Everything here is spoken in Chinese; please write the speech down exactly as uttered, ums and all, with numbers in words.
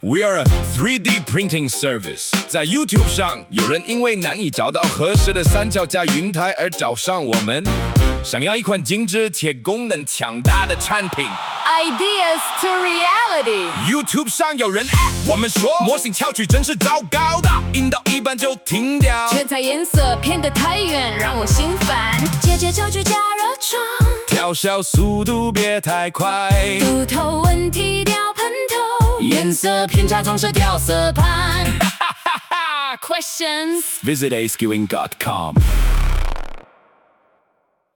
We are a three D printing service。在 YouTube 上，有人因为难以找到合适的三脚架云台而找上我们，想要一款精致且功能强大的产品。 Ideas to reality。 YouTube 上有人 at 我们说，模型翘曲真是糟糕的，印到一半就停掉。 全彩颜色偏得太远，让我心烦。姐姐教具加热窗， 调小速度别太快。 骨头问题掉喷头，颜色偏差装饰掉色盘。Questions Visit a skewing dot com